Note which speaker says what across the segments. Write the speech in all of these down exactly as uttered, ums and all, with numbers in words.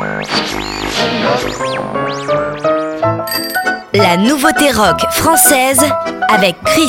Speaker 1: La nouveauté rock française avec Chris.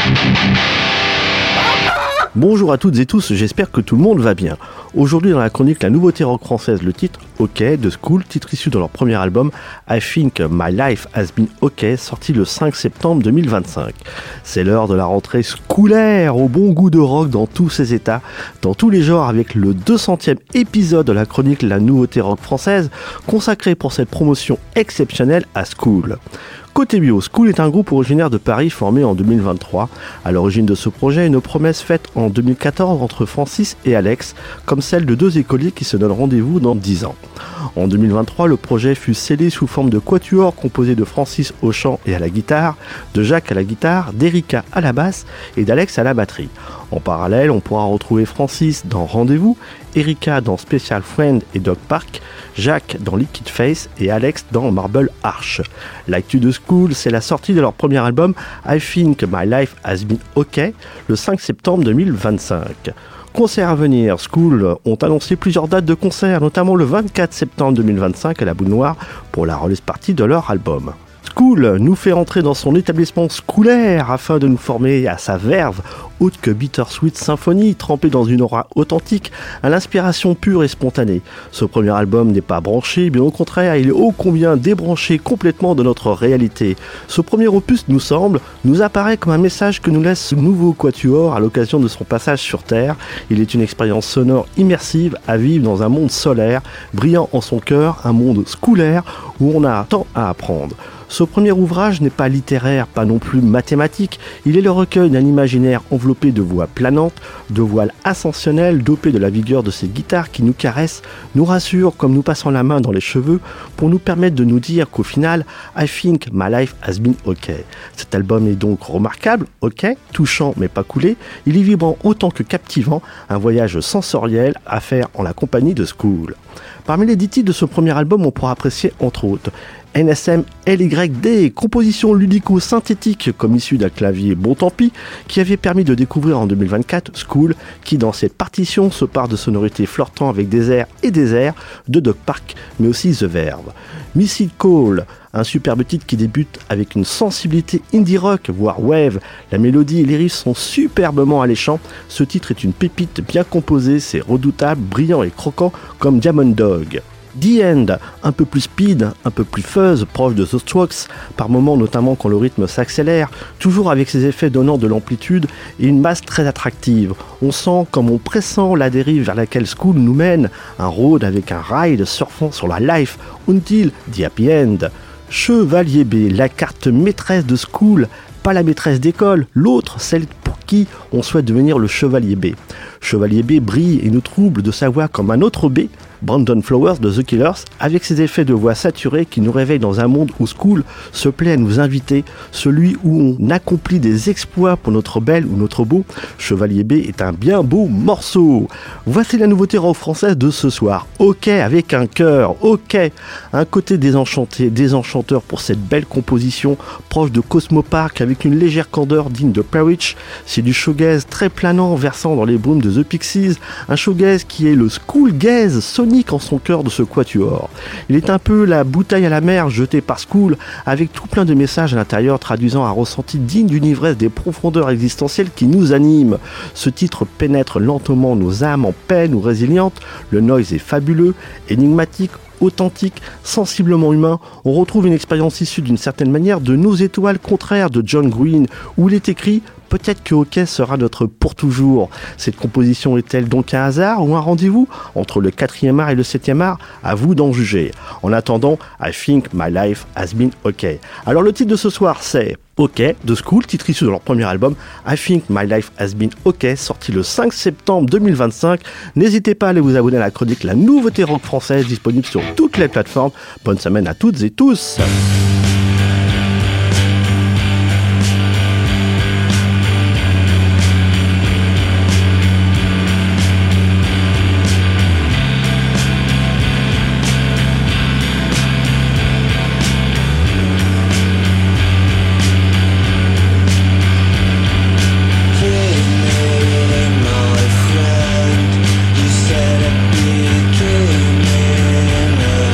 Speaker 2: Bonjour à toutes et tous, j'espère que tout le monde va bien. Aujourd'hui dans la chronique La nouveauté rock française, le titre OK de School, titre issu de leur premier album I Think My Life Has Been OK, sorti le cinq septembre deux mille vingt-cinq. C'est l'heure de la rentrée scolaire, au bon goût de rock dans tous ses états, dans tous les genres, avec le deux centième épisode de la chronique La nouveauté rock française, consacré pour cette promotion exceptionnelle à School. Côté bio, School est un groupe originaire de Paris formé en deux mille vingt-trois. À l'origine de ce projet, une promesse faite en deux mille quatorze entre Francis et Alex, comme celle de deux écoliers qui se donnent rendez-vous dans dix ans. En deux mille vingt-trois, le projet fut scellé sous forme de quatuor composé de Francis au chant et à la guitare, de Jacques à la guitare, d'Erika à la basse et d'Alex à la batterie. En parallèle, on pourra retrouver Francis dans Rendez-vous, Erika dans Special Friend et Dog Park, Jacques dans Liquid Face et Alex dans Marble Arch. L'actu de School, c'est la sortie de leur premier album I Think My Life Has Been OK le cinq septembre deux mille vingt-cinq. Concerts à venir, School ont annoncé plusieurs dates de concerts, notamment le vingt-quatre septembre deux mille vingt-cinq à la Boule Noire pour la release party de leur album. School nous fait entrer dans son établissement scolaire afin de nous former à sa verve, autre que Bittersweet Symphony, trempée dans une aura authentique, à l'inspiration pure et spontanée. Ce premier album n'est pas branché, bien au contraire, il est ô combien débranché complètement de notre réalité. Ce premier opus, nous semble, nous apparaît comme un message que nous laisse ce nouveau quatuor à l'occasion de son passage sur Terre. Il est une expérience sonore immersive à vivre dans un monde solaire, brillant en son cœur, un monde scolaire où on a tant à apprendre. Ce premier ouvrage n'est pas littéraire, pas non plus mathématique, il est le recueil d'un imaginaire enveloppé de voix planantes, de voiles ascensionnelles, dopé de la vigueur de ces guitares qui nous caressent, nous rassurent comme nous passant la main dans les cheveux pour nous permettre de nous dire qu'au final, I think my life has been OK. Cet album est donc remarquable, OK, touchant mais pas coulé, il est vibrant autant que captivant, un voyage sensoriel à faire en la compagnie de School. Parmi les dix titres de ce premier album, on pourra apprécier entre autres N S M L Y D, composition ludico-synthétique comme issue d'un clavier bon tant pis, qui avait permis de découvrir en deux mille vingt-quatre School, qui dans cette partition se part de sonorités flirtant avec des airs et des airs de Dog Park, mais aussi The Verve. Missile Call, un superbe titre qui débute avec une sensibilité indie rock, voire wave. La mélodie et les riffs sont superbement alléchants. Ce titre est une pépite bien composée, c'est redoutable, brillant et croquant comme Diamond Dog. The End, un peu plus speed, un peu plus fuzz, proche de The Strokes, par moments notamment quand le rythme s'accélère, toujours avec ses effets donnant de l'amplitude et une masse très attractive. On sent comme on pressent la dérive vers laquelle School nous mène, un road avec un ride surfant sur la life until the happy end. Chevalier B, la carte maîtresse de School, pas la maîtresse d'école, l'autre, celle pour qui on souhaite devenir le Chevalier B. Chevalier B brille et nous trouble de sa voix comme un autre B, Brandon Flowers de The Killers, avec ses effets de voix saturés qui nous réveillent dans un monde où School se plaît à nous inviter, celui où on accomplit des exploits pour notre belle ou notre beau. Chevalier B est un bien beau morceau. Voici la nouveauté rock française de ce soir. OK avec un cœur, OK. Un côté désenchanté, désenchanteur pour cette belle composition proche de Cosmo Park avec une légère candeur digne de Parrish. C'est du shoegaze très planant versant dans les brumes de The Pixies, un shoegaze qui est le school gaze sonique en son cœur de ce quatuor. Il est un peu la bouteille à la mer jetée par School, avec tout plein de messages à l'intérieur traduisant un ressenti digne d'une ivresse des profondeurs existentielles qui nous animent. Ce titre pénètre lentement nos âmes en peine ou résilientes, le noise est fabuleux, énigmatique, authentique, sensiblement humain. On retrouve une expérience issue d'une certaine manière de Nos étoiles contraires de John Green, où il est écrit « Peut-être que OK sera notre pour toujours ». Cette composition est-elle donc un hasard ou un rendez-vous entre le quatrième art et le septième art? À vous d'en juger. En attendant, I think my life has been OK. Alors le titre de ce soir c'est OK de School, titre issu de leur premier album I think my life has been OK, sorti le cinq septembre deux mille vingt-cinq. N'hésitez pas à aller vous abonner à la chronique La nouveauté rock française, disponible sur toutes les plateformes. Bonne semaine à toutes et tous.
Speaker 3: In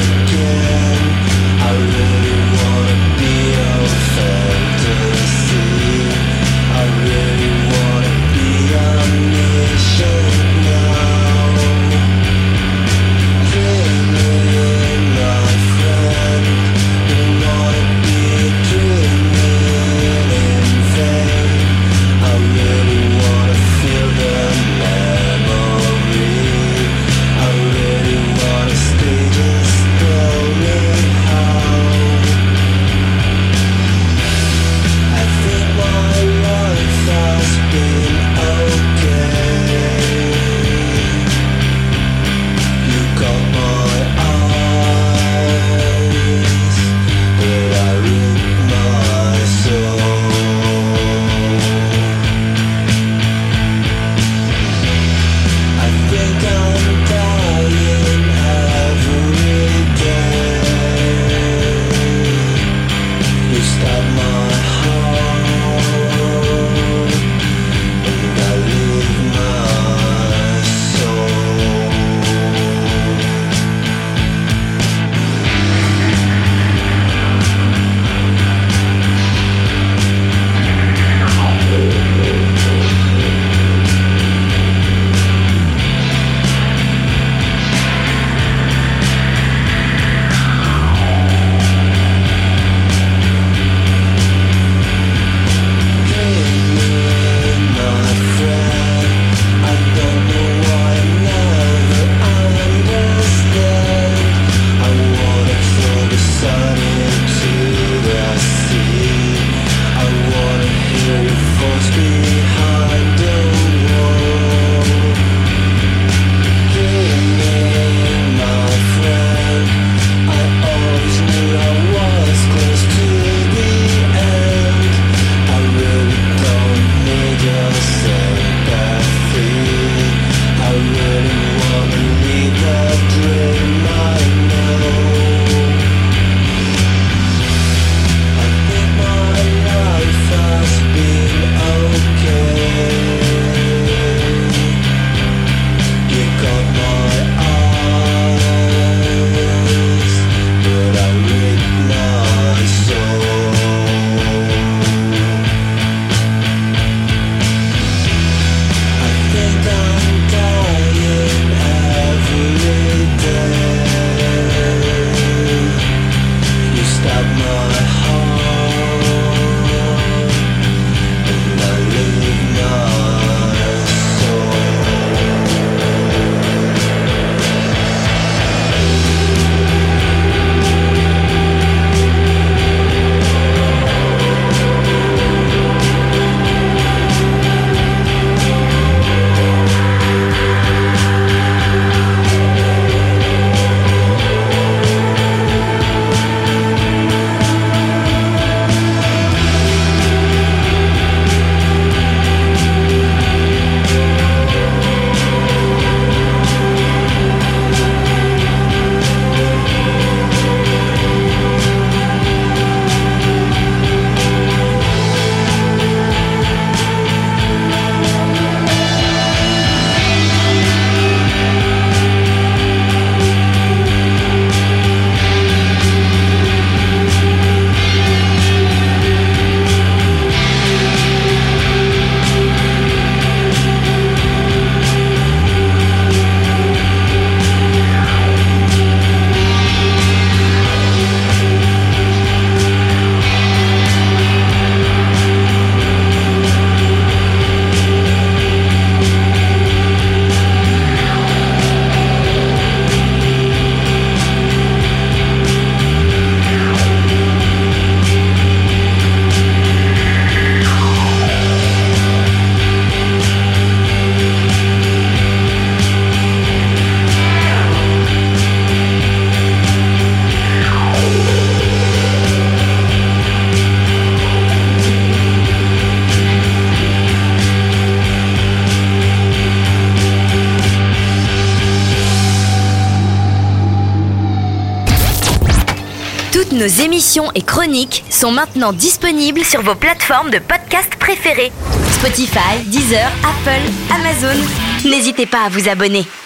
Speaker 1: Toutes nos émissions et chroniques sont maintenant disponibles sur vos plateformes de podcast préférées. Spotify, Deezer, Apple, Amazon. N'hésitez pas à vous abonner.